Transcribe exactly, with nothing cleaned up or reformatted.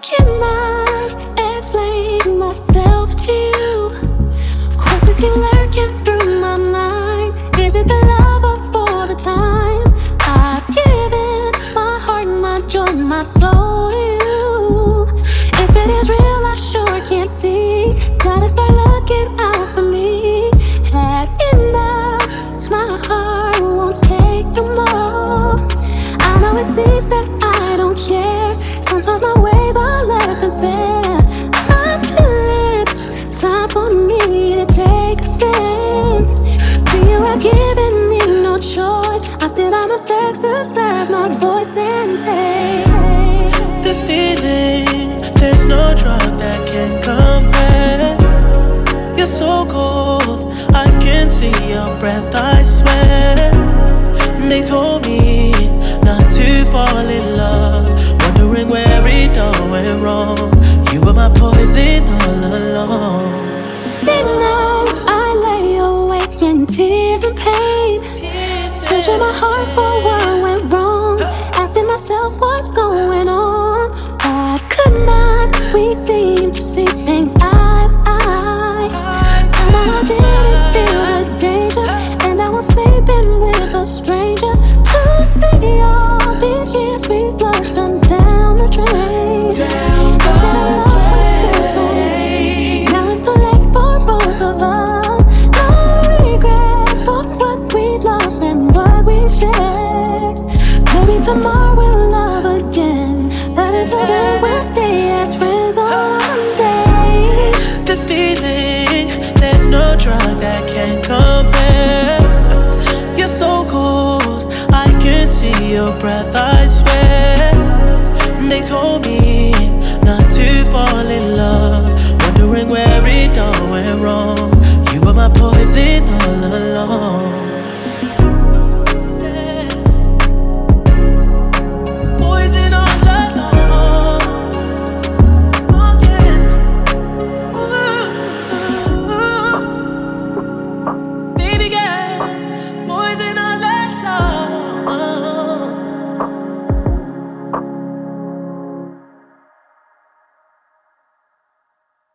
can I explain myself to you? Questions keep lurking through my mind. Is it the love or for the time? I've given my heart, my joy, my soul to you. If it is real, I sure can't see. Gotta start looking out for me. Had enough, my heart won't take no more. I know it seems that I don't care. Sometimes my ways are less than fair. I feel it's time for me to take a stand. See, you have given me no choice. I feel I must exercise my voice and say, this feeling, there's no drug that can compare. You're so cold, I can see your breath, I swear. They told me not to fall in love, wondering where it all went wrong. You were my poison all along. Midnights I lay awake in tears and pain, searching my heart for what went wrong, asking myself what's going on. Why could not we seem to see things eye to eye? Somehow I didn't feel the danger, and now I'm sleeping with a stranger. To see all these years we flushed on down the drain. Down the drain. Now it's too late for both of us. No regret for what we lost and what we shared. Maybe tomorrow we'll love again, but until then we'll stay as friends all day. This feeling, there's no drug that can compare. You're so cold, I can see your breath, I swear. They told me not to